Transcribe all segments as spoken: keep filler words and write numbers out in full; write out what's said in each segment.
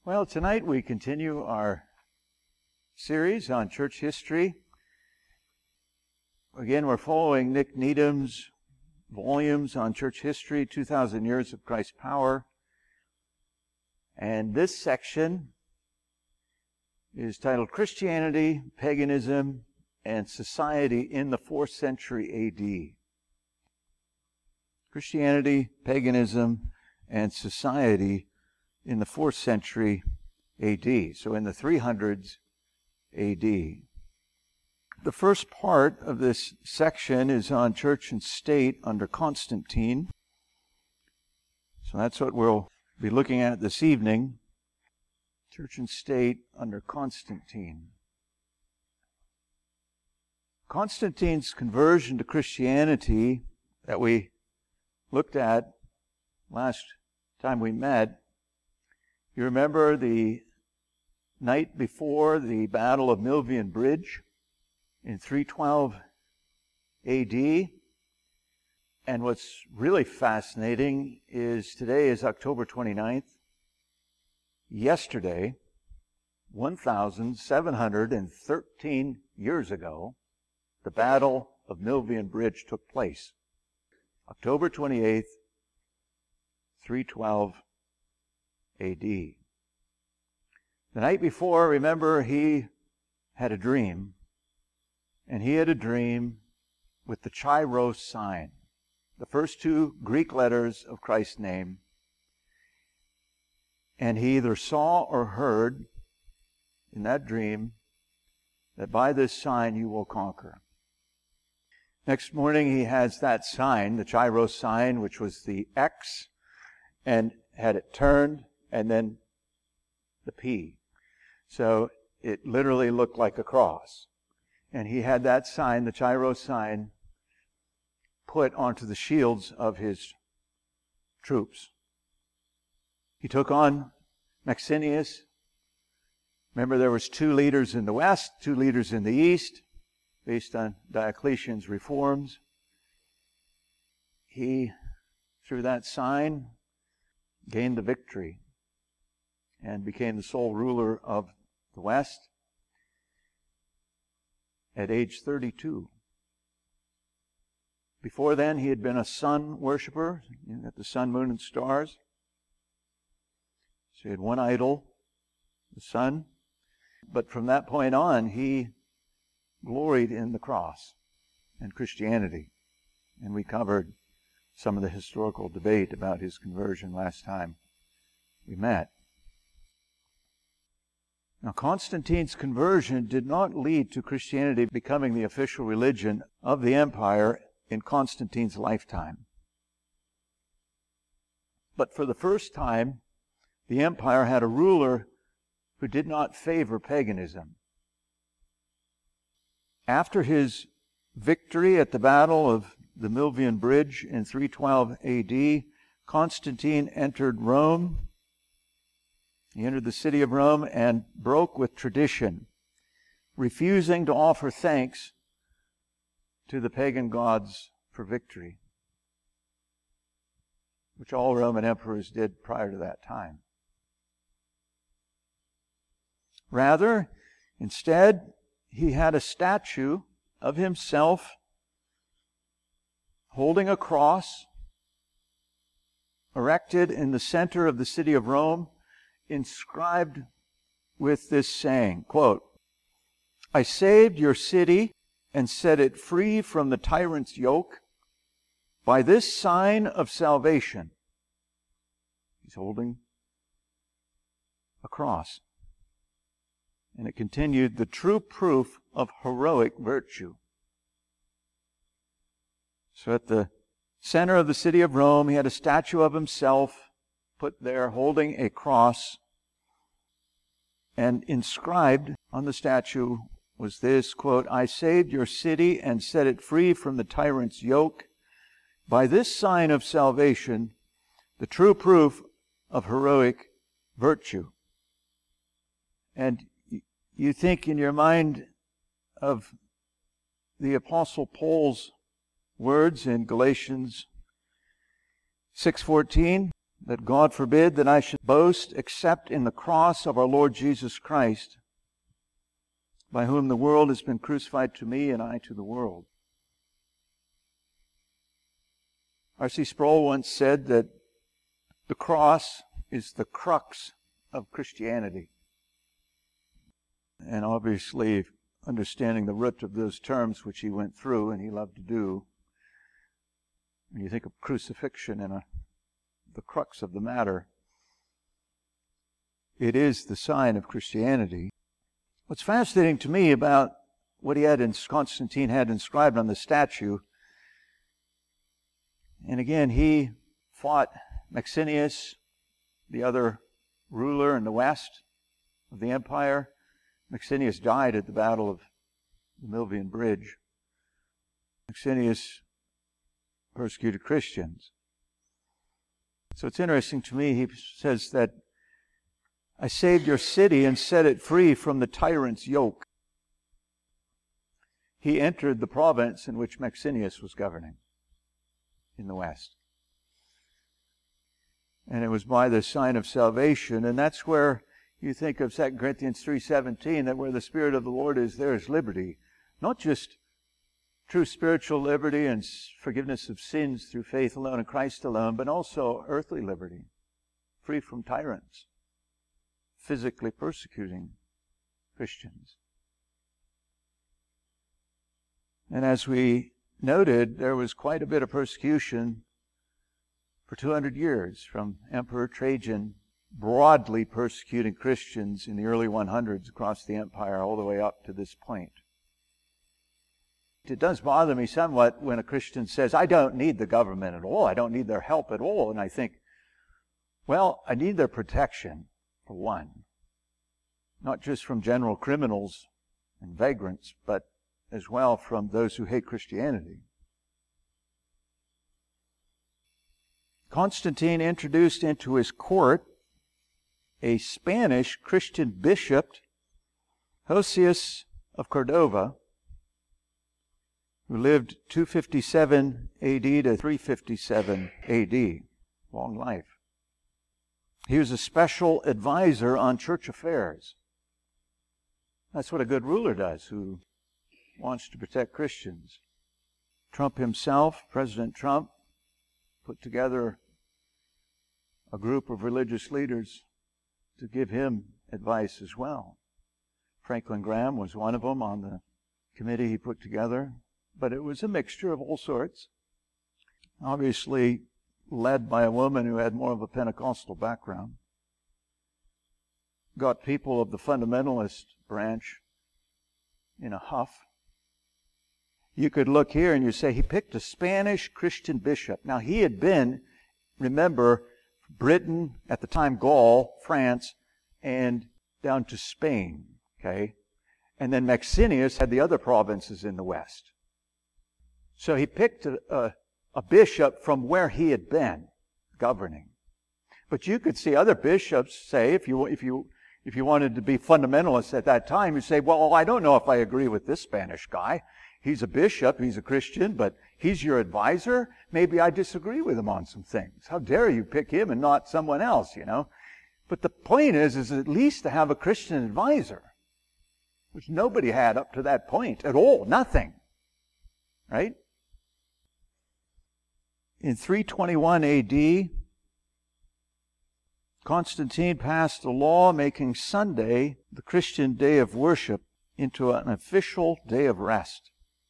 Well, tonight we continue our series on church history. Again, we're following Nick Needham's volumes on church history, two thousand Years of Christ's Power. And this section is titled Christianity, Paganism, and Society in the fourth century A D. Christianity, Paganism, and Society in the fourth century A D, so in the three hundreds A D. The first part of this section is on church and state under Constantine. So that's what we'll be looking at this evening. Church and state under Constantine. Constantine's conversion to Christianity that we looked at last time we met, you remember the night before the Battle of Milvian Bridge in three twelve A D. And what's really fascinating is today is October twenty-ninth. Yesterday, one thousand seven hundred thirteen years ago, the Battle of Milvian Bridge took place. October twenty-eighth, three twelve A D. The night before, remember, he had a dream. And he had a dream with the Chi-Rho sign, the first two Greek letters of Christ's name. And he either saw or heard in that dream that by this sign you will conquer. Next morning he has that sign, the Chi-Rho sign, which was the X, and had it turned, and then the P. So it literally looked like a cross. And he had that sign, the Chi-Rho sign, put onto the shields of his troops. He took on Maxinius. Remember, there was two leaders in the west, two leaders in the east, based on Diocletian's reforms. He, through that sign, gained the victory and became the sole ruler of the west at age thirty-two. Before then, he had been a sun worshiper, you know, at the sun, moon, and stars. So he had one idol, the sun. But from that point on, he gloried in the cross and Christianity. And we covered some of the historical debate about his conversion last time we met. Now, Constantine's conversion did not lead to Christianity becoming the official religion of the empire in Constantine's lifetime. But for the first time, the empire had a ruler who did not favor paganism. After his victory at the Battle of the Milvian Bridge in three twelve A D, Constantine entered Rome. He entered the city of Rome and broke with tradition, refusing to offer thanks to the pagan gods for victory, which all Roman emperors did prior to that time. Rather, instead, he had a statue of himself holding a cross erected in the center of the city of Rome, inscribed with this saying, quote, "I saved your city and set it free from the tyrant's yoke by this sign of salvation." He's holding a cross. And it continued, "the true proof of heroic virtue." So at the center of the city of Rome, he had a statue of himself put there holding a cross, and inscribed on the statue was this, quote, "I saved your city and set it free from the tyrant's yoke by this sign of salvation, the true proof of heroic virtue." And you think in your mind of the Apostle Paul's words in Galatians six fourteen, that God forbid that I should boast except in the cross of our Lord Jesus Christ, by whom the world has been crucified to me and I to the world. R C Sproul once said that the cross is the crux of Christianity. And obviously, understanding the root of those terms which he went through and he loved to do, when you think of crucifixion and a, the crux of the matter, it is the sign of Christianity. What's fascinating to me about what he had in, Constantine had inscribed on the statue, and again, he fought Maxentius, the other ruler in the west of the empire. Maxentius died at the Battle of the Milvian Bridge. Maxentius persecuted Christians. So it's interesting to me, he says that I saved your city and set it free from the tyrant's yoke. He entered the province in which Maxentius was governing in the west. And it was by the sign of salvation. And that's where you think of Second Corinthians three seventeen, that where the Spirit of the Lord is, there is liberty. Not just true spiritual liberty and forgiveness of sins through faith alone in Christ alone, but also earthly liberty, free from tyrants, physically persecuting Christians. And as we noted, there was quite a bit of persecution for two hundred years, from Emperor Trajan broadly persecuting Christians in the early hundreds across the empire all the way up to this point. It does bother me somewhat when a Christian says, I don't need the government at all, I don't need their help at all. And I think, well, I need their protection, for one. Not just from general criminals and vagrants, but as well from those who hate Christianity. Constantine introduced into his court a Spanish Christian bishop, Hosius of Cordova, who lived two fifty-seven A D to three fifty-seven A D. Long life. He was a special advisor on church affairs. That's what a good ruler does, who wants to protect Christians. Trump himself, President Trump, put together a group of religious leaders to give him advice as well. Franklin Graham was one of them on the committee he put together, but it was a mixture of all sorts. Obviously led by a woman who had more of a Pentecostal background. Got people of the fundamentalist branch in a huff. You could look here and you say he picked a Spanish Christian bishop. Now he had been, remember, Britain, at the time Gaul, France, and down to Spain, okay? And then Maxentius had the other provinces in the west. So he picked a, a, a bishop from where he had been governing. But you could see other bishops say, if you if you if you wanted to be fundamentalists at that time, you say, well, I don't know if I agree with this Spanish guy. He's a bishop, he's a Christian, but he's your advisor. Maybe I disagree with him on some things. How dare you pick him and not someone else, you know? But the point is, is at least to have a Christian advisor, which nobody had up to that point at all, nothing. Right? In three twenty-one A D, Constantine passed a law making Sunday, the Christian day of worship, into an official day of rest.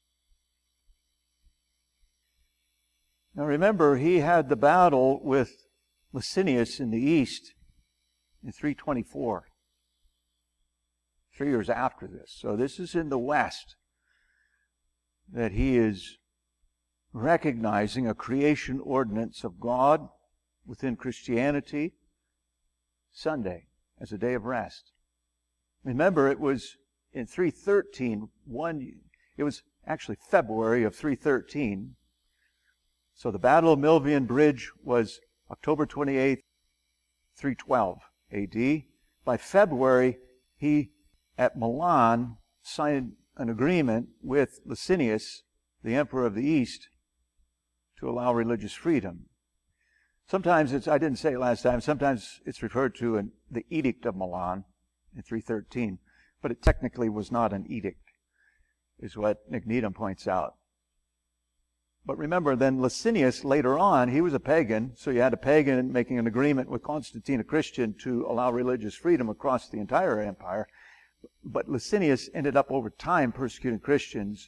Now remember, he had the battle with Licinius in the east in three twenty-four, three years after this. So this is in the west that he is recognizing a creation ordinance of God within Christianity, Sunday as a day of rest. Remember, it was in three thirteen, one, it was actually February of three thirteen. So the Battle of Milvian Bridge was October twenty-eighth, three twelve A D. By February, he, at Milan, signed an agreement with Licinius, the Emperor of the East, to allow religious freedom. Sometimes it's, I didn't say it last time, sometimes it's referred to in the Edict of Milan in three thirteen, but it technically was not an edict, is what Nick Needham points out. But remember, then Licinius, later on, he was a pagan, so you had a pagan making an agreement with Constantine, a Christian, to allow religious freedom across the entire empire. But Licinius ended up over time persecuting Christians,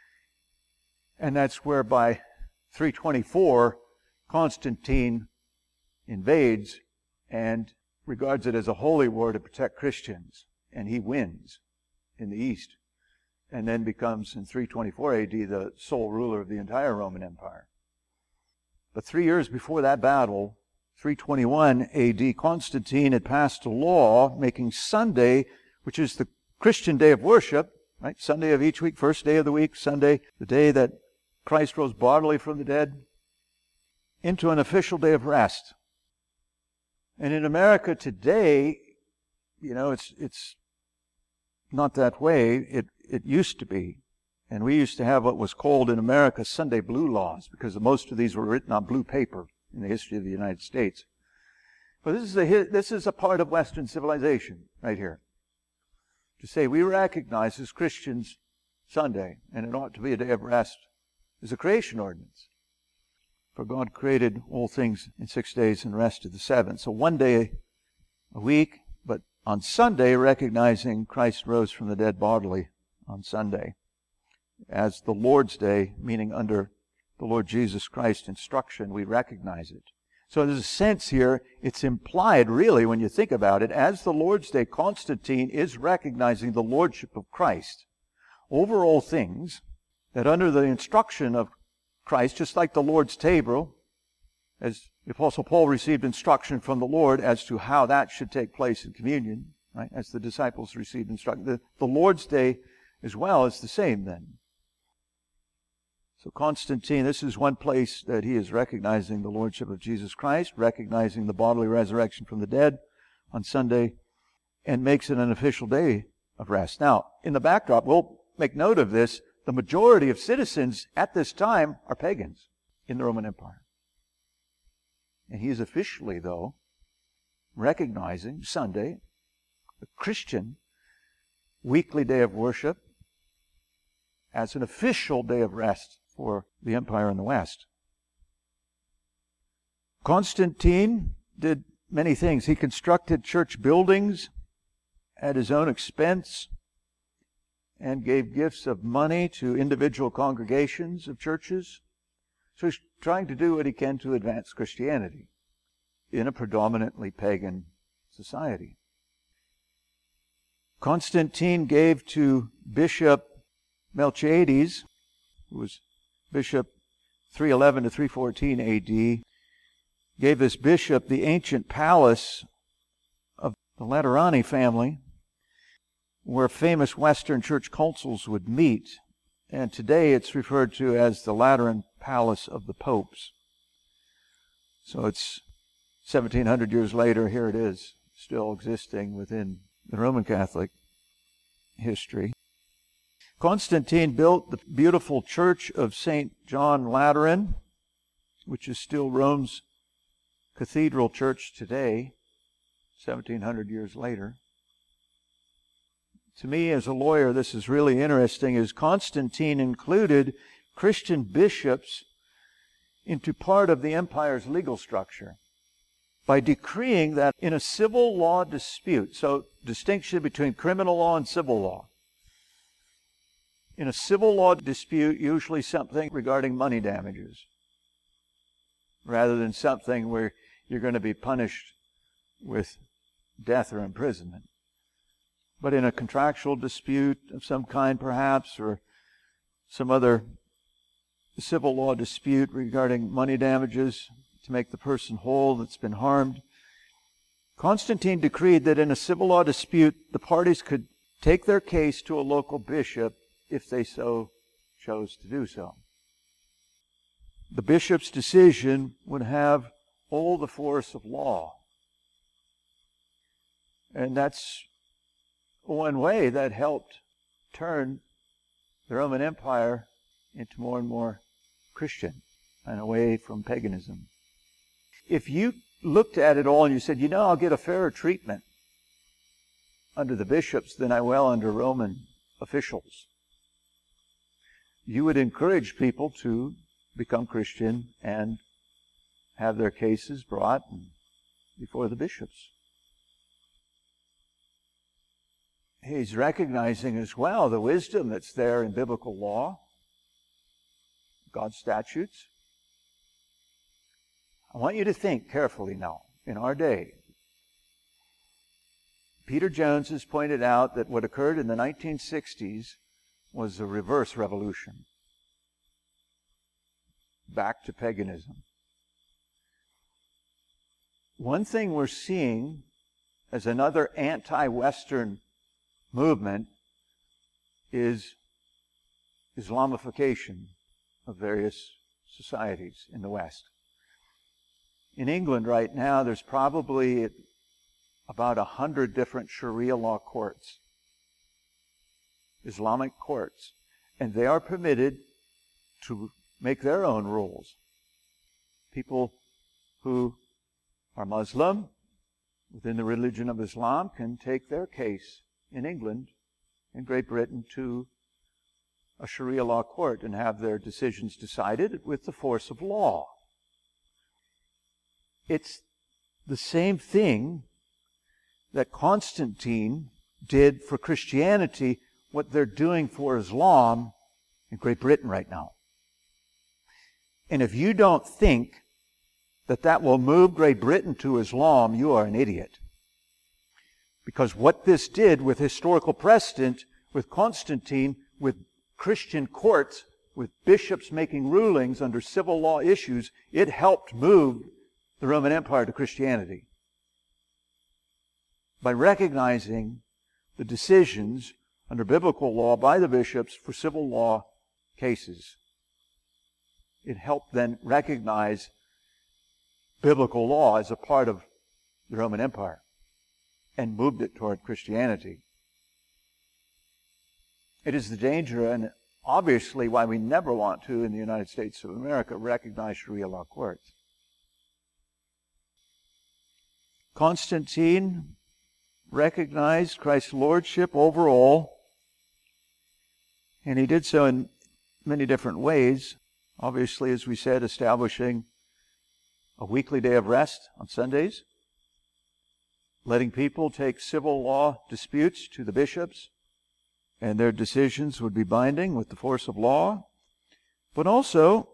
and that's where by three twenty-four, Constantine invades and regards it as a holy war to protect Christians, and he wins in the east, and then becomes, in three twenty-four A D, the sole ruler of the entire Roman Empire. But three years before that battle, three twenty-one A D, Constantine had passed a law making Sunday, which is the Christian day of worship, right? Sunday of each week, first day of the week, Sunday, the day that Christ rose bodily from the dead, into an official day of rest. And in America today, you know, it's it's not that way. It it used to be. And we used to have what was called in America Sunday blue laws, because most of these were written on blue paper in the history of the United States. But this is a this is a part of Western civilization right here. To say we recognize as Christians Sunday, and it ought to be a day of rest, is a creation ordinance. For God created all things in six days and rested the seventh. So one day a week, but on Sunday, recognizing Christ rose from the dead bodily on Sunday as the Lord's Day, meaning under the Lord Jesus Christ's instruction, we recognize it. So there's a sense here, it's implied really when you think about it, as the Lord's Day, Constantine is recognizing the lordship of Christ over all things, that under the instruction of Christ, just like the Lord's table, as the Apostle Paul received instruction from the Lord as to how that should take place in communion, right? As the disciples received instruction. The, the Lord's Day as well is the same then. So Constantine, this is one place that he is recognizing the lordship of Jesus Christ, recognizing the bodily resurrection from the dead on Sunday, and makes it an official day of rest. Now, in the backdrop, we'll make note of this. The majority of citizens at this time are pagans in the Roman Empire. And he is officially, though, recognizing Sunday, the Christian weekly day of worship, as an official day of rest for the empire in the West. Constantine did many things. He constructed church buildings at his own expense and gave gifts of money to individual congregations of churches. So he's trying to do what he can to advance Christianity in a predominantly pagan society. Constantine gave to Bishop Melchiades, who was bishop three eleven to three fourteen A D, gave this bishop the ancient palace of the Laterani family, where famous Western church councils would meet. And today it's referred to as the Lateran Palace of the Popes. So it's seventeen hundred years later, here it is, still existing within the Roman Catholic history. Constantine built the beautiful church of Saint John Lateran, which is still Rome's cathedral church today, seventeen hundred years later. To me, as a lawyer, this is really interesting, is Constantine included Christian bishops into part of the empire's legal structure by decreeing that in a civil law dispute, so distinction between criminal law and civil law, in a civil law dispute, usually something regarding money damages, rather than something where you're going to be punished with death or imprisonment. But in a contractual dispute of some kind, perhaps, or some other civil law dispute regarding money damages to make the person whole that's been harmed, Constantine decreed that in a civil law dispute, the parties could take their case to a local bishop if they so chose to do so. The bishop's decision would have all the force of law. And that's one way that helped turn the Roman Empire into more and more Christian and away from paganism. if you looked at it all and you said, you know, I'll get a fairer treatment under the bishops than I will under Roman officials, you would encourage people to become Christian and have their cases brought before the bishops. He's recognizing as well the wisdom that's there in biblical law, God's statutes. I want you to think carefully now, in our day. Peter Jones has pointed out that what occurred in the nineteen sixties was a reverse revolution, back to paganism. One thing we're seeing as another anti-Western movement is Islamification of various societies in the West. In England right now, there's probably about a hundred different Sharia law courts, Islamic courts, and they are permitted to make their own rules. People who are Muslim within the religion of Islam can take their case in England and Great Britain to a Sharia law court and have their decisions decided with the force of law. It's the same thing that Constantine did for Christianity, what they're doing for Islam in Great Britain right now. And if you don't think that that will move Great Britain to Islam, you are an idiot. Because what this did with historical precedent, with Constantine, with Christian courts, with bishops making rulings under civil law issues, it helped move the Roman Empire to Christianity. By recognizing the decisions under biblical law by the bishops for civil law cases, it helped then recognize biblical law as a part of the Roman Empire and moved it toward Christianity. It is the danger, and obviously why we never want to, in the United States of America, recognize Sharia law courts. Constantine recognized Christ's lordship over all, and he did so in many different ways. Obviously, as we said, establishing a weekly day of rest on Sundays, letting people take civil law disputes to the bishops, and their decisions would be binding with the force of law. But also,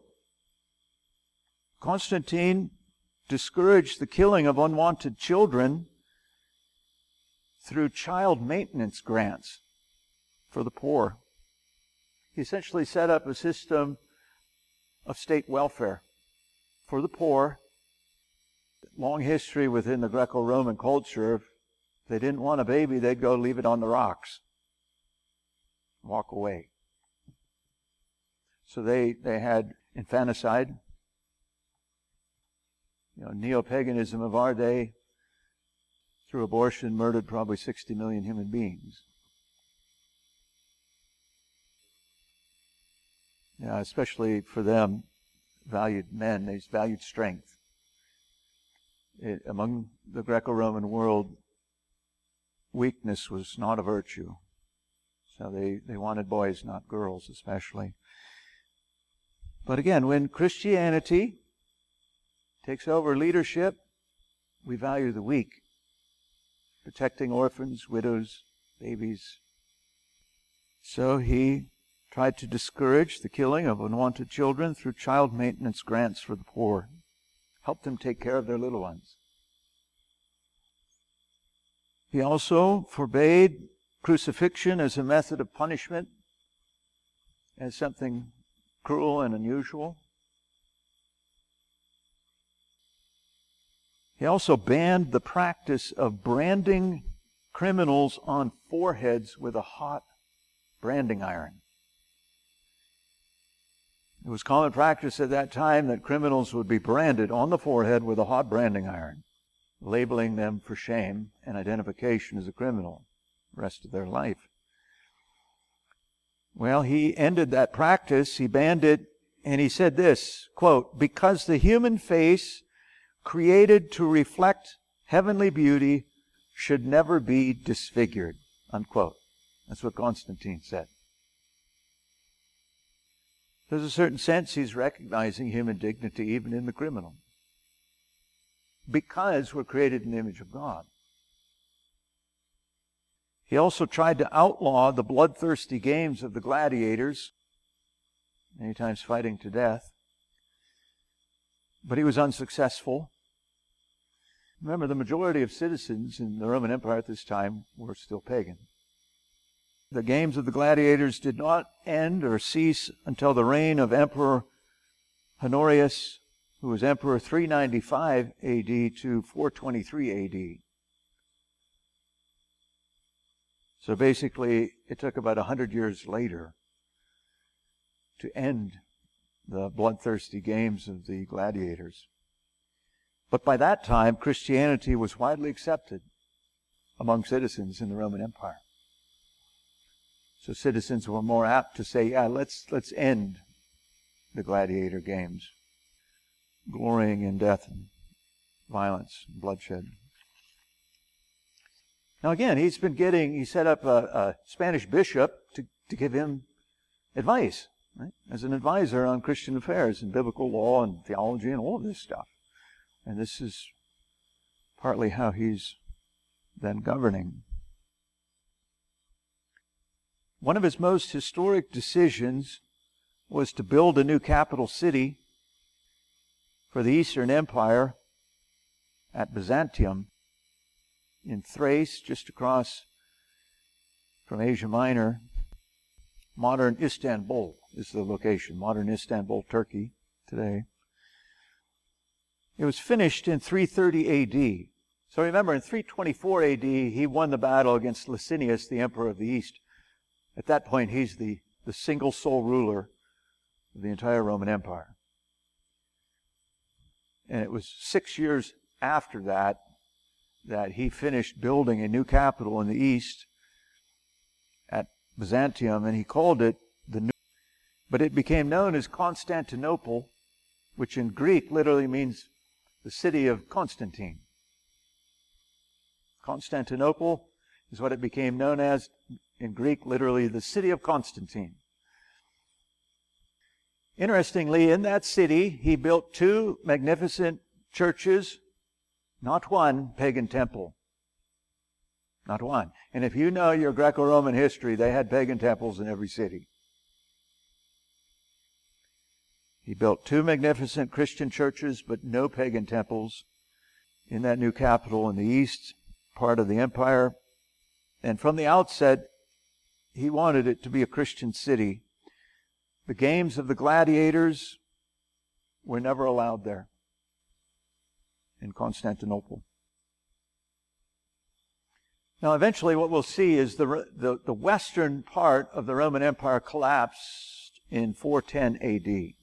Constantine discouraged the killing of unwanted children through child maintenance grants for the poor. He essentially set up a system of state welfare for the poor. Long history within the Greco-Roman culture. If they didn't want a baby, they'd go leave it on the rocks. Walk away. So they, they had infanticide. You know, neo-paganism of our day, through abortion, murdered probably sixty million human beings. Yeah, especially for them, valued men, they valued strength. It, among the Greco-Roman world, weakness was not a virtue. So they, they wanted boys, not girls especially. But again, when Christianity takes over leadership, we value the weak, protecting orphans, widows, babies. So he tried to discourage the killing of unwanted children through child maintenance grants for the poor. Help them take care of their little ones. He also forbade crucifixion as a method of punishment, as something cruel and unusual. He also banned the practice of branding criminals on foreheads with a hot branding iron. It was common practice at that time that criminals would be branded on the forehead with a hot branding iron, labeling them for shame and identification as a criminal the rest of their life. Well, he ended that practice, he banned it, and he said this, quote, "Because the human face created to reflect heavenly beauty, should never be disfigured, unquote. That's what Constantine said. There's a certain sense he's recognizing human dignity even in the criminal, because we're created in the image of God. He also tried to outlaw the bloodthirsty games of the gladiators, many times fighting to death, but he was unsuccessful. Remember, the majority of citizens in the Roman Empire at this time were still pagan. The games of the gladiators did not end or cease until the reign of Emperor Honorius, who was emperor three ninety-five A D to four twenty-three A D. So basically, it took about one hundred years later to end the bloodthirsty games of the gladiators. But by that time, Christianity was widely accepted among citizens in the Roman Empire. So citizens were more apt to say, yeah, let's let's end the gladiator games, glorying in death and violence and bloodshed. Now again, he's been getting, he set up a, a Spanish bishop to, to give him advice, right? As an advisor on Christian affairs and biblical law and theology and all of this stuff. And this is partly how he's then governing. One of his most historic decisions was to build a new capital city for the Eastern Empire at Byzantium in Thrace, just across from Asia Minor. Modern Istanbul is the location, modern Istanbul, Turkey, today. It was finished in three thirty A D. So remember, in three twenty-four A D, he won the battle against Licinius, the emperor of the East. At that point, he's the, the single sole ruler of the entire Roman Empire. And it was six years after that that he finished building a new capital in the East at Byzantium, and he called it the New. But it became known as Constantinople, which in Greek literally means the city of Constantine. Constantinople is what it became known as in Greek, literally the city of Constantine. Interestingly, in that city, he built two magnificent churches, not one pagan temple. Not one. And if you know your Greco-Roman history, they had pagan temples in every city. He built two magnificent Christian churches, but no pagan temples in that new capital in the east part of the empire. And from the outset, he wanted it to be a Christian city. The games of the gladiators were never allowed there in Constantinople. Now, eventually what we'll see is the, the, the western part of the Roman Empire collapsed in four ten A D.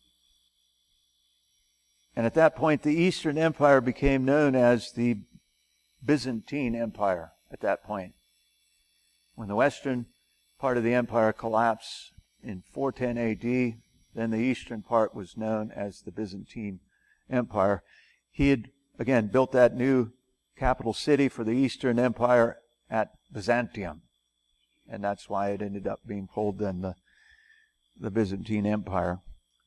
And at that point, the Eastern Empire became known as the Byzantine Empire at that point. When the western part of the empire collapsed in four ten A D, then the eastern part was known as the Byzantine Empire. He had, again, built that new capital city for the Eastern Empire at Byzantium. And that's why it ended up being called then the, the Byzantine Empire.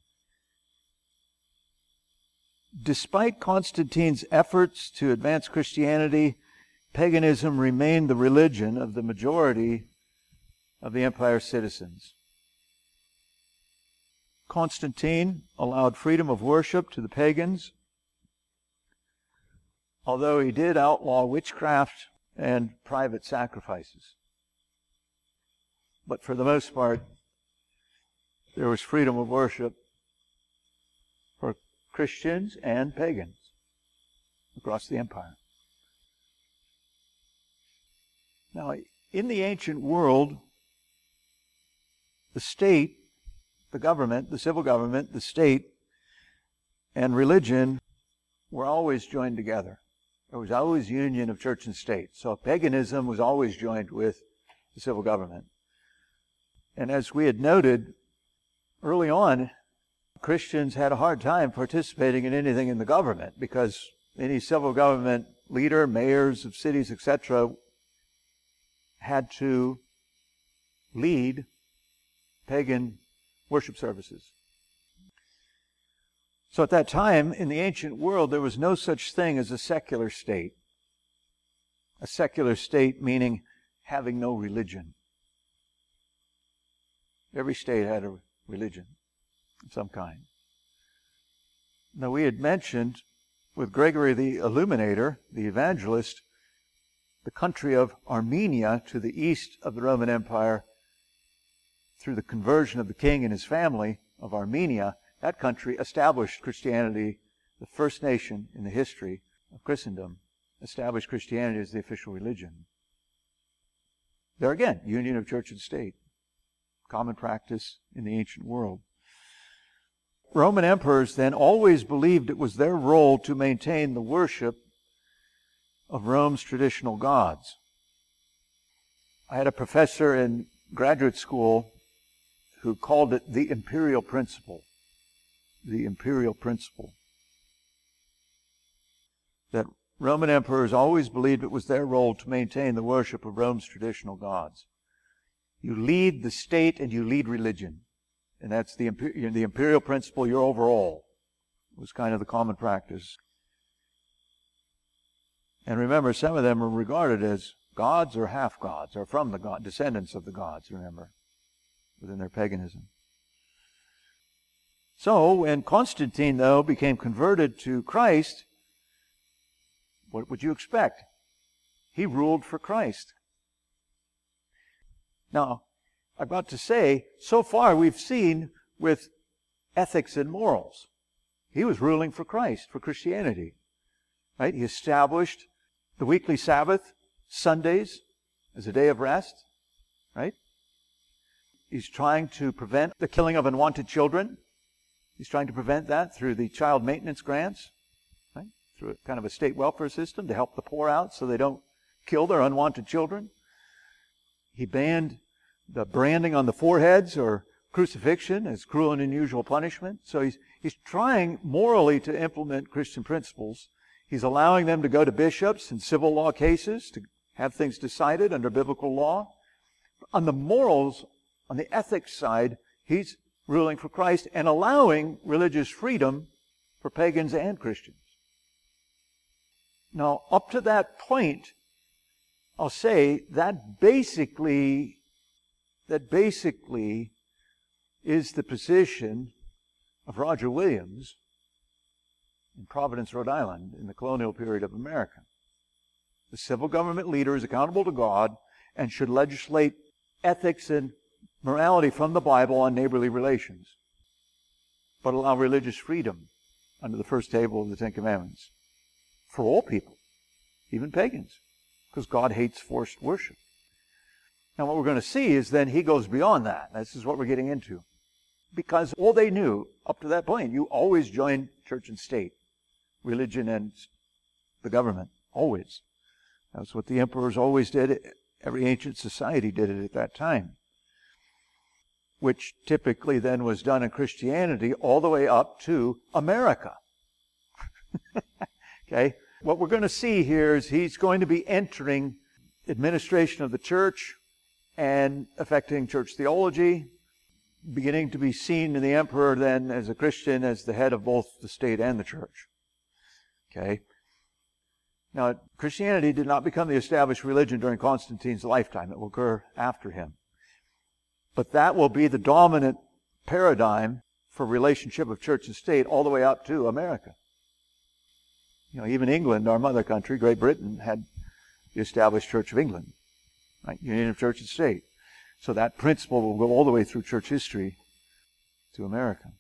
Despite Constantine's efforts to advance Christianity, paganism remained the religion of the majority of the empire's citizens. Constantine allowed freedom of worship to the pagans, although he did outlaw witchcraft and private sacrifices. But for the most part, there was freedom of worship for Christians and pagans across the empire. Now, in the ancient world, the state, the government, the civil government, the state, and religion were always joined together. There was always union of church and state. So paganism was always joined with the civil government. And as we had noted early on, Christians had a hard time participating in anything in the government because any civil government leader, mayors of cities, et cetera, had to lead pagan worship services. So at that time, in the ancient world, there was no such thing as a secular state. A secular state meaning having no religion. Every state had a religion of some kind. Now, we had mentioned with Gregory the Illuminator, the evangelist, the country of Armenia to the east of the Roman Empire, through the conversion of the king and his family of Armenia, that country established Christianity, the first nation in the history of Christendom, established Christianity as the official religion. There again, union of church and state, common practice in the ancient world. Roman emperors then always believed it was their role to maintain the worship of Rome's traditional gods. I had a professor in graduate school who called it the imperial principle. The imperial principle. That Roman emperors always believed it was their role to maintain the worship of Rome's traditional gods. You lead the state and you lead religion. And that's the, imper- the imperial principle, you're over all. It was kind of the common practice. And remember, some of them were regarded as gods or half-gods, or from the god, descendants of the gods, remember, within their paganism. So, when Constantine, though, became converted to Christ, what would you expect? He ruled for Christ. Now, I'm about to say, so far we've seen with ethics and morals, he was ruling for Christ, for Christianity. Right? He established the weekly Sabbath, Sundays, as a day of rest. Right? He's trying to prevent the killing of unwanted children. He's trying to prevent that through the child maintenance grants, right? Through a kind of a state welfare system to help the poor out so they don't kill their unwanted children. He banned the branding on the foreheads or crucifixion as cruel and unusual punishment. So he's, he's trying morally to implement Christian principles. He's allowing them to go to bishops in civil law cases to have things decided under biblical law. On the morals, on the ethics side, he's ruling for Christ and allowing religious freedom for pagans and Christians. Now, up to that point, I'll say that basically, that basically is the position of Roger Williams in Providence, Rhode Island, in the colonial period of America. The civil government leader is accountable to God and should legislate ethics and morality from the Bible on neighborly relations, but allow religious freedom under the first table of the Ten Commandments for all people, even pagans, because God hates forced worship. Now what we're going to see is then he goes beyond that. This is what we're getting into. Because all they knew up to that point, you always joined church and state, religion and the government, always. That's what the emperors always did. Every ancient society did it at that time, which typically then was done in Christianity all the way up to America. Okay? What we're going to see here is he's going to be entering administration of the church and affecting church theology, beginning to be seen in the emperor then as a Christian, as the head of both the state and the church. Okay? Now, Christianity did not become the established religion during Constantine's lifetime. It will occur after him. But that will be the dominant paradigm for relationship of church and state all the way up to America. You know, even England, our mother country, Great Britain, had the established Church of England, right? Union of church and state. So that principle will go all the way through church history to America.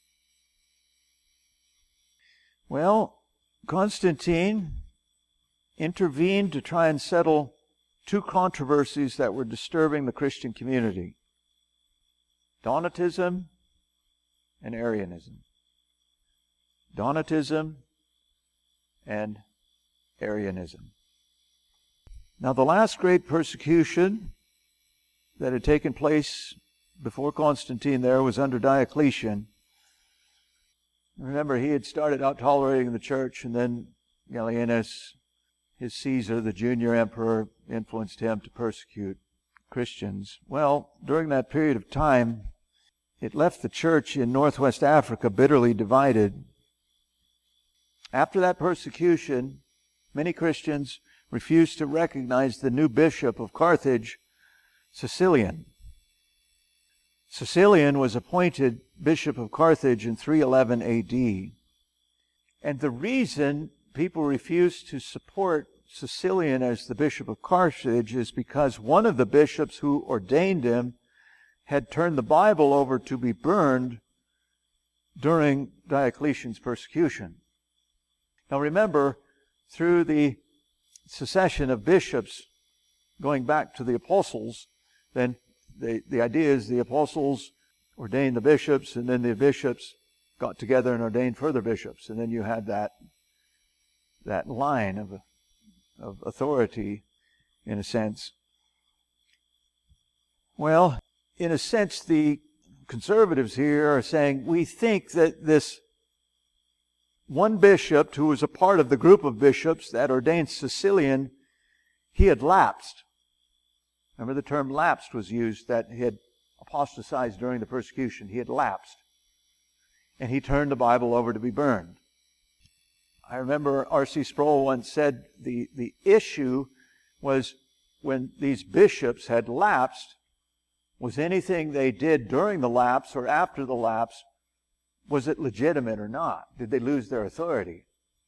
Well, Constantine intervened to try and settle two controversies that were disturbing the Christian community: Donatism and Arianism. Donatism and Arianism. Now, the last great persecution that had taken place before Constantine there was under Diocletian. Remember, he had started out tolerating the church, and then Gallienus, his Caesar, the junior emperor, influenced him to persecute Christians. Well, during that period of time, it left the church in northwest Africa bitterly divided. After that persecution, many Christians refused to recognize the new bishop of Carthage, Caecilian. Caecilian was appointed bishop of Carthage in three eleven A D. And the reason people refused to support Caecilian as the bishop of Carthage is because one of the bishops who ordained him had turned the Bible over to be burned during Diocletian's persecution. Now remember, through the succession of bishops going back to the apostles, then the, the idea is the apostles ordained the bishops, and then the bishops got together and ordained further bishops. And then you had that, that line of, of authority, in a sense. Well, in a sense, the conservatives here are saying, we think that this one bishop who was a part of the group of bishops that ordained Caecilian, he had lapsed. Remember, the term lapsed was used, that he had apostatized during the persecution. He had lapsed. And he turned the Bible over to be burned. I remember R C Sproul once said the, the issue was when these bishops had lapsed, was anything they did during the lapse or after the lapse, was it legitimate or not? Did they lose their authority?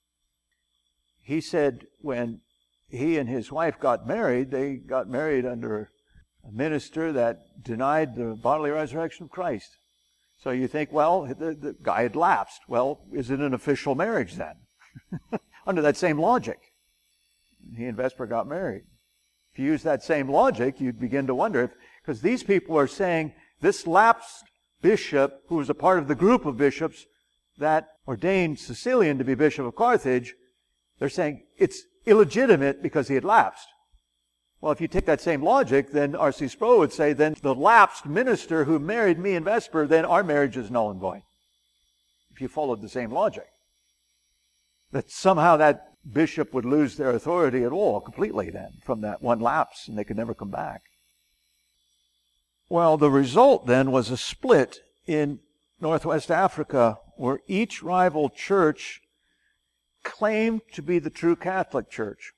He said when he and his wife got married, they got married under a minister that denied the bodily resurrection of Christ. So you think, well, the, the guy had lapsed. Well, is it an official marriage then? Under that same logic. He and Vesper got married. If you use that same logic, you'd begin to wonder if, because these people are saying this lapsed bishop, who was a part of the group of bishops that ordained Caecilian to be bishop of Carthage, they're saying it's illegitimate because he had lapsed. Well, if you take that same logic, then R C Sproul would say, then the lapsed minister who married me and Vesper, then our marriage is null and void. If you followed the same logic. That somehow that bishop would lose their authority at all, completely then, from that one lapse, and they could never come back. Well, the result then was a split in Northwest Africa, where each rival church claimed to be the true Catholic Church.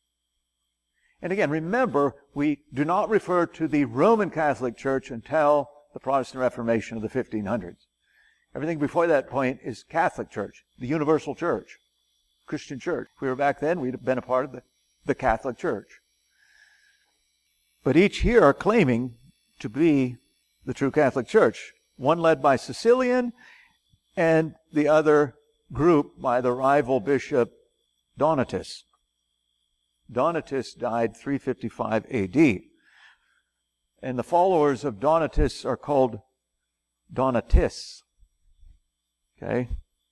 And again, remember, we do not refer to the Roman Catholic Church until the Protestant Reformation of the fifteen hundreds. Everything before that point is Catholic Church, the universal church, Christian church. If we were back then, we'd have been a part of the, the Catholic Church. But each here are claiming to be the true Catholic Church. One led by Caecilian, and the other group by the rival bishop Donatus. Donatus died three fifty-five A D. And the followers of Donatus are called Donatists. Okay?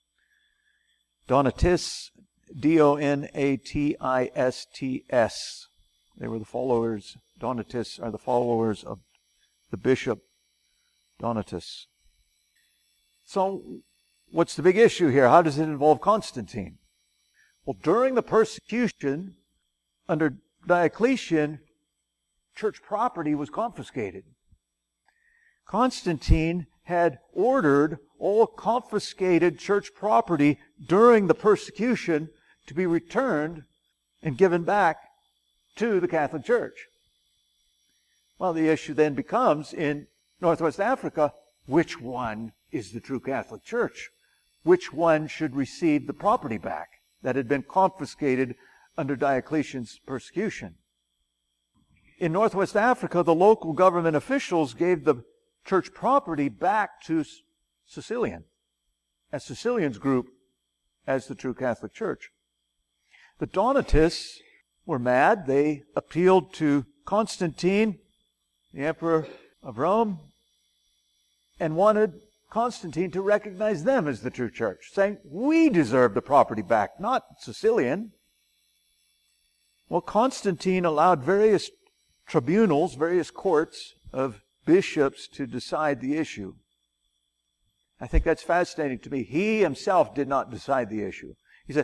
Donatis, D O N A T I S T S. They were the followers, Donatists are the followers of the bishop Donatus. So, what's the big issue here? How does it involve Constantine? Well, during the persecution under Diocletian, church property was confiscated. Constantine had ordered all confiscated church property during the persecution to be returned and given back to the Catholic Church. Well, the issue then becomes, in Northwest Africa, which one is the true Catholic Church? Which one should receive the property back that had been confiscated under Diocletian's persecution? In Northwest Africa, the local government officials gave the church property back to Caecilian, as Caecilian's group as the true Catholic Church. The Donatists were mad. They appealed to Constantine, the emperor of Rome, and wanted Constantine to recognize them as the true church, saying, we deserve the property back, not Caecilian. Well, Constantine allowed various tribunals, various courts of bishops to decide the issue. I think that's fascinating to me. He himself did not decide the issue. He said,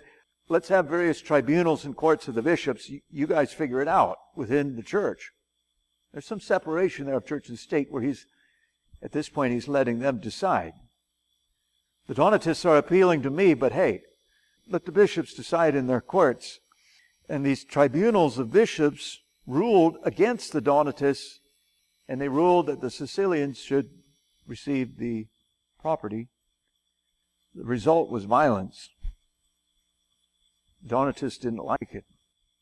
let's have various tribunals and courts of the bishops. You, you guys figure it out within the church. There's some separation there of church and state where he's, at this point, he's letting them decide. The Donatists are appealing to me, but hey, let the bishops decide in their courts. And these tribunals of bishops ruled against the Donatists, and they ruled that the Sicilians should receive the property. The result was violence. Donatists didn't like it.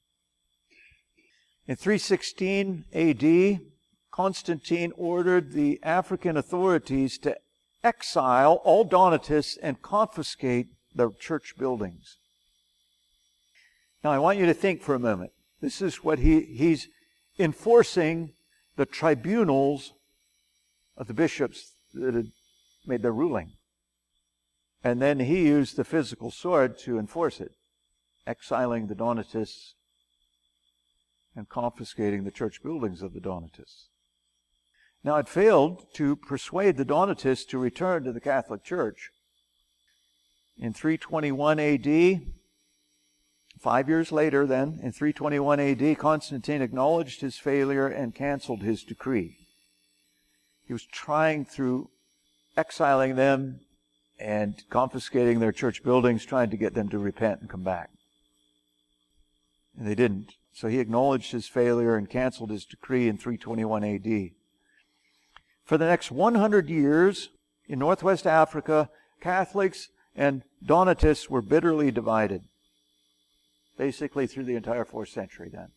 In three sixteen A D, Constantine ordered the African authorities to exile all Donatists and confiscate their church buildings. Now I want you to think for a moment. This is what he, he's enforcing the tribunals of the bishops that had made their ruling. And then he used the physical sword to enforce it, exiling the Donatists and confiscating the church buildings of the Donatists. Now it failed to persuade the Donatists to return to the Catholic Church. In three twenty-one A D, five years later then, in three twenty-one A D, Constantine acknowledged his failure and canceled his decree. He was trying through exiling them and confiscating their church buildings, trying to get them to repent and come back. And they didn't. So he acknowledged his failure and canceled his decree in three twenty-one A D. For the next one hundred years, in Northwest Africa, Catholics and Donatists were bitterly divided. Basically through the entire fourth century then,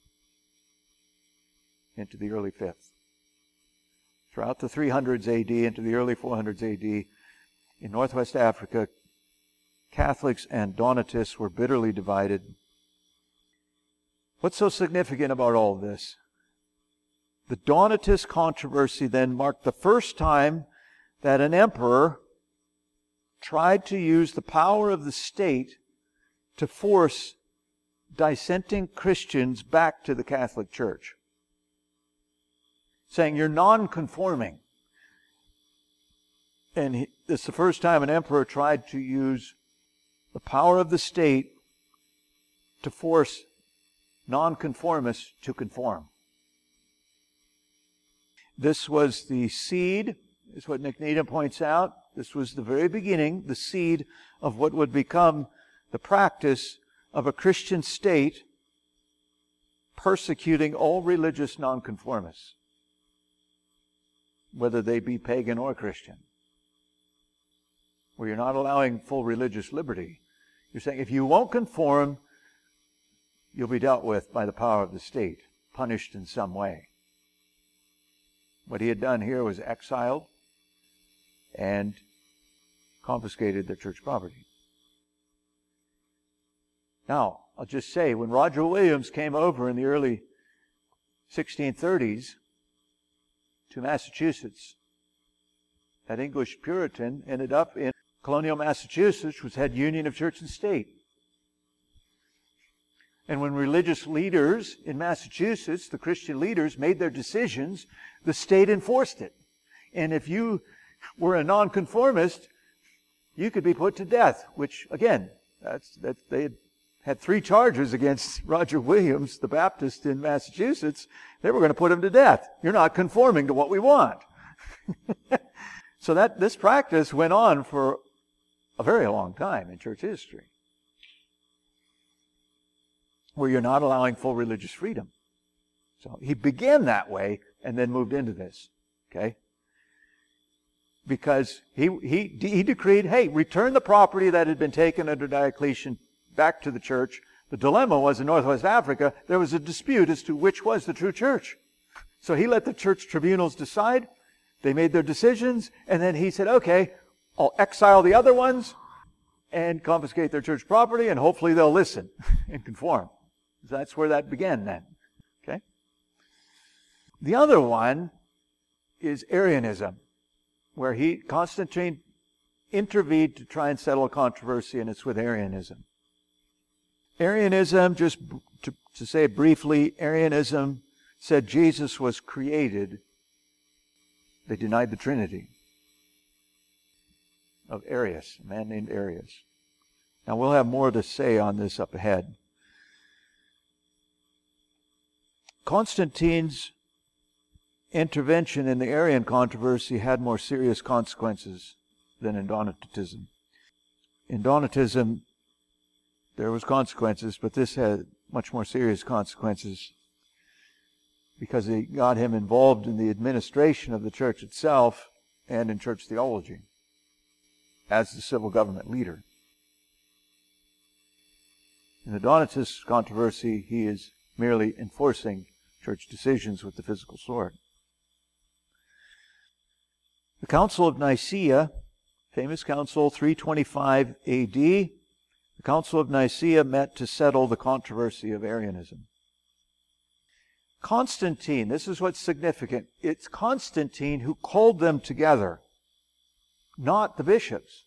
into the early fifth. Throughout the three hundreds A D into the early four hundreds A D, in Northwest Africa, Catholics and Donatists were bitterly divided. What's so significant about all of this? The Donatist controversy then marked the first time that an emperor tried to use the power of the state to force dissenting Christians back to the Catholic Church. Saying, you're non-conforming. And he, it's the first time an emperor tried to use the power of the state to force non-conformists to conform. This was the seed, is what Nick Needham points out. This was the very beginning, the seed of what would become the practice of a Christian state persecuting all religious nonconformists, whether they be pagan or Christian. Where you're not allowing full religious liberty. You're saying if you won't conform, you'll be dealt with by the power of the state, punished in some way. What he had done here was exiled and confiscated their church property. Now, I'll just say, when Roger Williams came over in the early sixteen thirties to Massachusetts, that English Puritan ended up in colonial Massachusetts, which had union of church and state. And when religious leaders in Massachusetts, the Christian leaders, made their decisions, the state enforced it. And if you were a nonconformist, you could be put to death, which, again, that's that they had had three charges against Roger Williams, the Baptist in Massachusetts. They were going to put him to death. You're not conforming to what we want. So that this practice went on for a very long time in church history, where you're not allowing full religious freedom. So he began that way and then moved into this. Okay? Because he he he decreed, hey, return the property that had been taken under Diocletian back to the church. The dilemma was in Northwest Africa, there was a dispute as to which was the true church. So he let the church tribunals decide. They made their decisions, and then he said, okay, I'll exile the other ones and confiscate their church property, and hopefully they'll listen and conform. That's where that began then. Okay? The other one is Arianism, where he, Constantine, intervened to try and settle a controversy, and it's with Arianism. Arianism, just to, to say briefly, Arianism said Jesus was created. They denied the Trinity of Arius, a man named Arius. Now we'll have more to say on this up ahead. Constantine's intervention in the Arian controversy had more serious consequences than in Donatism. In Donatism, there was consequences, but this had much more serious consequences because it got him involved in the administration of the church itself and in church theology as the civil government leader. In the Donatist controversy, he is merely enforcing church decisions with the physical sword. The Council of Nicaea, famous council, three twenty-five A D, the Council of Nicaea met to settle the controversy of Arianism. Constantine, this is what's significant, it's Constantine who called them together, not the bishops,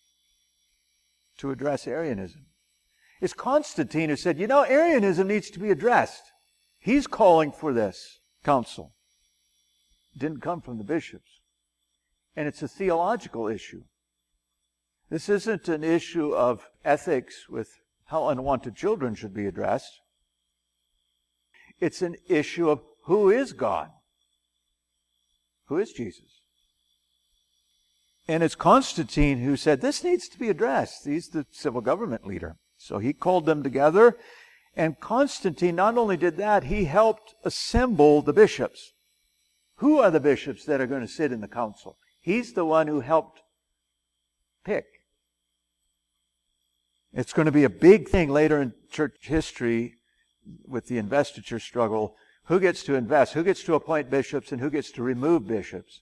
to address Arianism. It's Constantine who said, you know, Arianism needs to be addressed. He's calling for this council. It didn't come from the bishops. And it's a theological issue. This isn't an issue of ethics with how unwanted children should be addressed. It's an issue of who is God? Who is Jesus? And it's Constantine who said, this needs to be addressed. He's the civil government leader. So he called them together. And Constantine not only did that, he helped assemble the bishops. Who are the bishops that are going to sit in the council? He's the one who helped pick. It's going to be a big thing later in church history with the investiture struggle. Who gets to invest? Who gets to appoint bishops and who gets to remove bishops?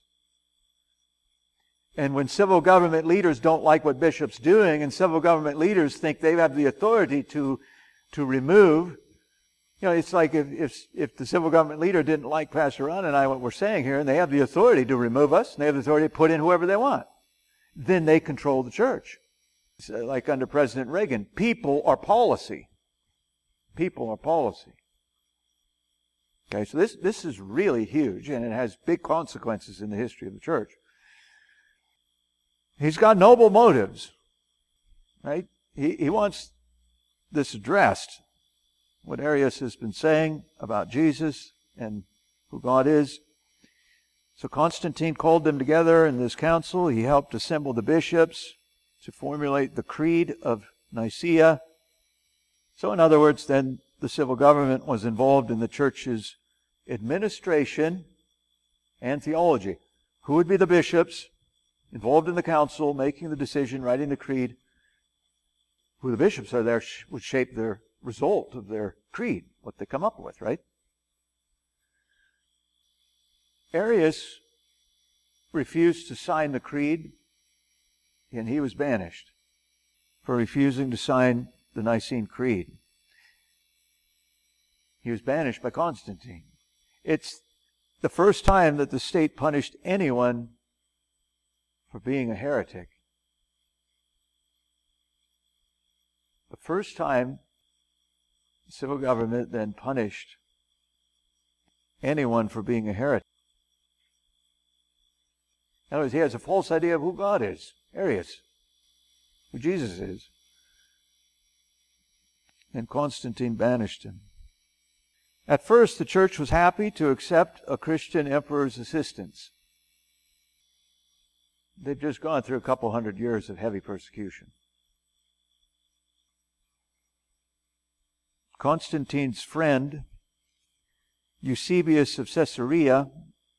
And when civil government leaders don't like what bishops doing and civil government leaders think they have the authority to, to remove, you know, it's like if, if, if the civil government leader didn't like Pastor Ron and I what we're saying here, and they have the authority to remove us, and they have the authority to put in whoever they want, then they control the church. It's like under President Reagan, people are policy. People are policy. Okay, so this, this is really huge, and it has big consequences in the history of the church. He's got noble motives, right? He, he wants this addressed. What Arius has been saying about Jesus and who God is. So Constantine called them together in this council. He helped assemble the bishops to formulate the Creed of Nicaea. So in other words, then the civil government was involved in the church's administration and theology. Who would be the bishops involved in the council, making the decision, writing the creed? Who the bishops are there would shape their result of their creed, what they come up with, right? Arius refused to sign the creed, and he was banished for refusing to sign the Nicene Creed. He was banished by Constantine. It's the first time that the state punished anyone for being a heretic. The first time the civil government then punished anyone for being a heretic. In other words, he has a false idea of who God is, Arius, who Jesus is. And Constantine banished him. At first, the church was happy to accept a Christian emperor's assistance. They've just gone through a couple hundred years of heavy persecution. Constantine's friend, Eusebius of Caesarea,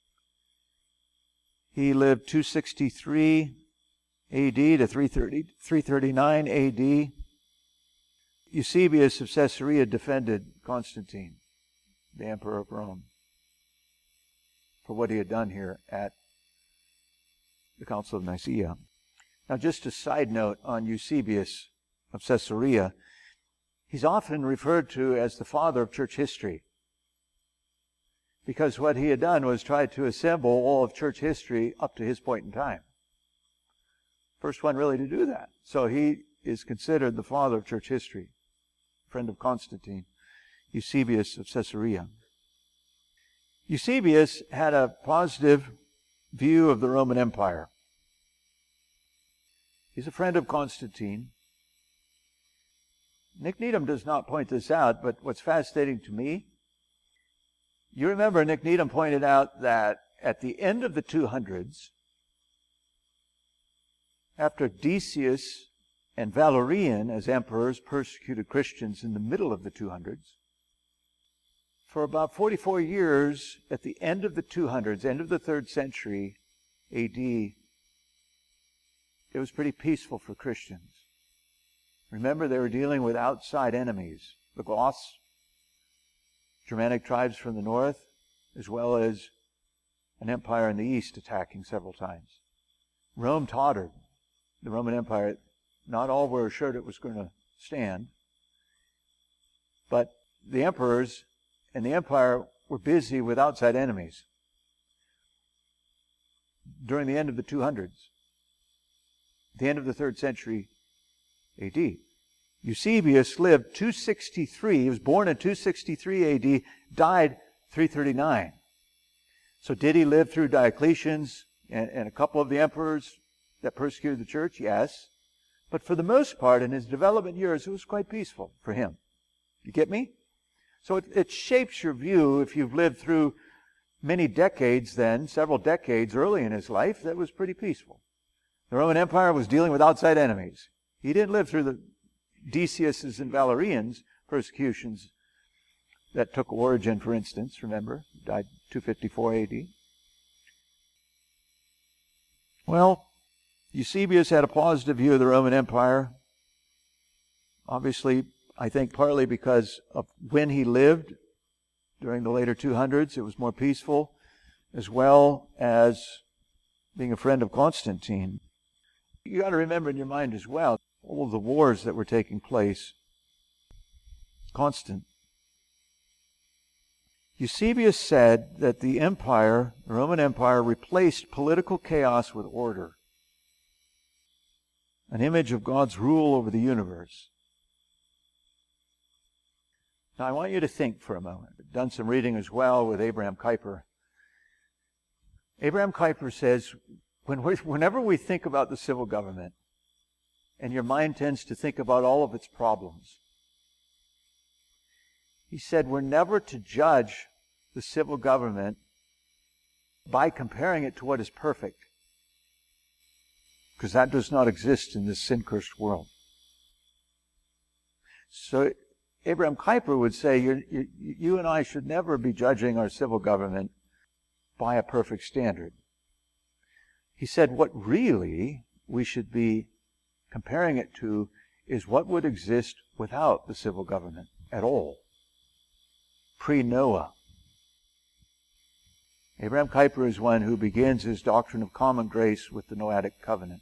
he lived two sixty-three A D to three thirty-nine A D. Eusebius of Caesarea defended Constantine, the emperor of Rome, for what he had done here at the Council of Nicaea. Now, just a side note on Eusebius of Caesarea. He's often referred to as the father of church history, because what he had done was try to assemble all of church history up to his point in time. First one really to do that. So he is considered the father of church history, friend of Constantine, Eusebius of Caesarea. Eusebius had a positive view of the Roman Empire. He's a friend of Constantine. Nick Needham does not point this out, but what's fascinating to me, you remember Nick Needham pointed out that at the end of the two hundreds, after Decius and Valerian as emperors persecuted Christians in the middle of the two hundreds, for about forty-four years at the end of the two hundreds, end of the third century A D, it was pretty peaceful for Christians. Remember, they were dealing with outside enemies, the Goths, Germanic tribes from the north, as well as an empire in the east attacking several times. Rome tottered. The Roman Empire, not all were assured it was going to stand, but the emperors and the empire were busy with outside enemies during the end of the two hundreds, the end of the third century A D. Eusebius lived two sixty-three. He was born in two sixty-three A D, died three thirty-nine. So did he live through Diocletian's and, and a couple of the emperors that persecuted the church? Yes. But for the most part, in his development years, it was quite peaceful for him. You get me? So it, it shapes your view if you've lived through many decades then, several decades early in his life, that was pretty peaceful. The Roman Empire was dealing with outside enemies. He didn't live through the Decius's and Valerian's persecutions that took Origen, for instance, remember, died two fifty-four A D. Well, Eusebius had a positive view of the Roman Empire. Obviously, I think partly because of when he lived during the later two hundreds, it was more peaceful, as well as being a friend of Constantine. You got to remember in your mind as well, all of the wars that were taking place. Constant. Eusebius said that the empire, the Roman Empire, replaced political chaos with order. An image of God's rule over the universe. Now I want you to think for a moment. I've done some reading as well with Abraham Kuyper. Abraham Kuyper says, when we, whenever we think about the civil government, and your mind tends to think about all of its problems, he said we're never to judge the civil government by comparing it to what is perfect, because that does not exist in this sin-cursed world. So Abraham Kuyper would say you, you, you and I should never be judging our civil government by a perfect standard. He said what really we should be comparing it to is what would exist without the civil government at all. Pre-Noah. Abraham Kuyper is one who begins his doctrine of common grace with the Noahic covenant.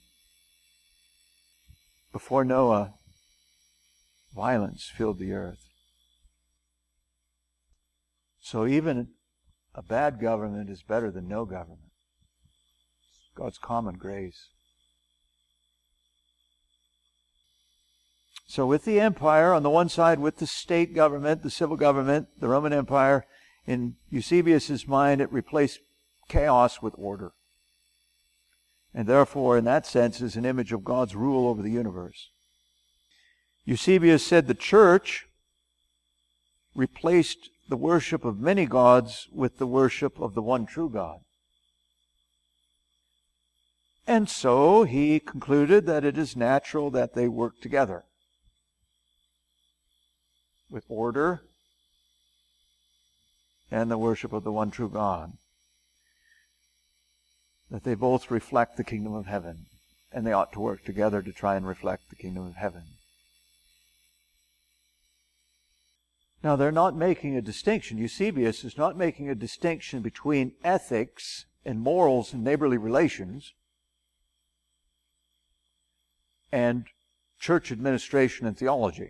Before Noah, violence filled the earth. So even a bad government is better than no government. It's God's common grace. So with the empire, on the one side, with the state government, the civil government, the Roman Empire, in Eusebius' mind, it replaced chaos with order. And therefore, in that sense, is an image of God's rule over the universe. Eusebius said the church replaced the worship of many gods with the worship of the one true God. And so he concluded that it is natural that they work together with order and the worship of the one true God. That they both reflect the kingdom of heaven, and they ought to work together to try and reflect the kingdom of heaven. Now, they're not making a distinction. Eusebius is not making a distinction between ethics and morals and neighborly relations and church administration and theology.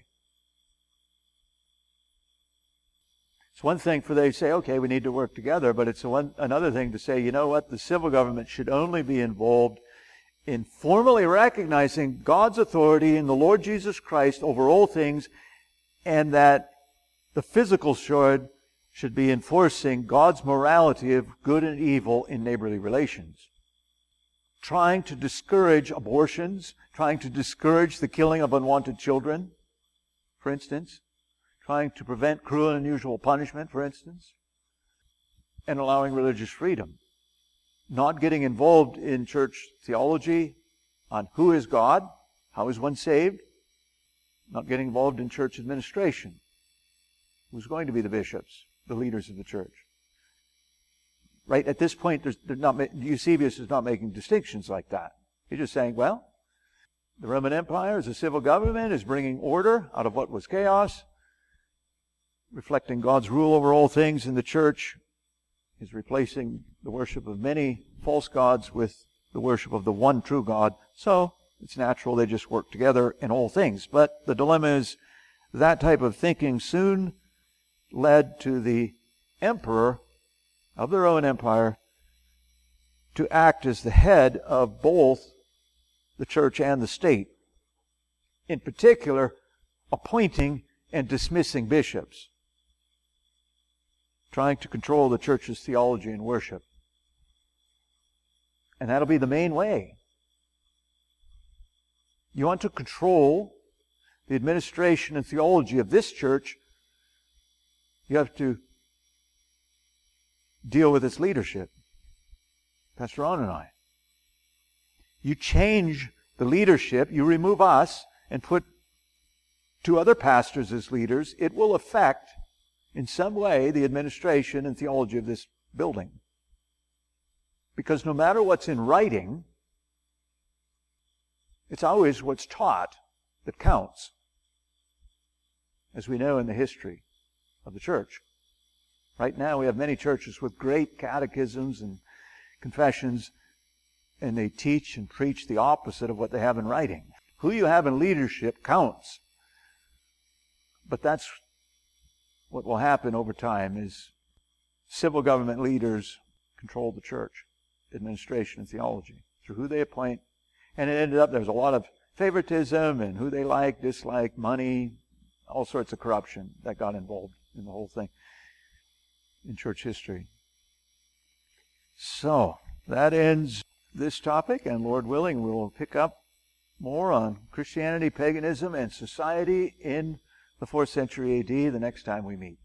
It's one thing for they to say, okay, we need to work together, but it's a one, another thing to say, you know what, the civil government should only be involved in formally recognizing God's authority in the Lord Jesus Christ over all things, and that the physical should, should be enforcing God's morality of good and evil in neighborly relations. Trying to discourage abortions, trying to discourage the killing of unwanted children, for instance, trying to prevent cruel and unusual punishment, for instance, and allowing religious freedom. Not getting involved in church theology on who is God, how is one saved. Not getting involved in church administration. Who's going to be the bishops, the leaders of the church? Right at this point, there's, they're not, Eusebius is not making distinctions like that. He's just saying, well, the Roman Empire as a civil government is bringing order out of what was chaos, reflecting God's rule over all things in the church, is replacing the worship of many false gods with the worship of the one true God. So it's natural they just work together in all things. But the dilemma is that type of thinking soon led to the emperor of the Roman Empire to act as the head of both the church and the state. In particular, appointing and dismissing bishops, trying to control the church's theology and worship. And that'll be the main way. You want to control the administration and theology of this church, you have to deal with its leadership. Pastor Ron and I. You change the leadership, you remove us and put two other pastors as leaders, it will affect in some way the administration and theology of this building. Because no matter what's in writing, it's always what's taught that counts, as we know in the history of the church. Right now we have many churches with great catechisms and confessions, and they teach and preach the opposite of what they have in writing. Who you have in leadership counts. But that's what will happen over time is civil government leaders control the church, administration and theology, through who they appoint. And it ended up, there was a lot of favoritism and who they like, dislike, money, all sorts of corruption that got involved in the whole thing in church history. So, that ends this topic, and Lord willing, we will pick up more on Christianity, paganism, and society in the fourth century A D the next time we meet.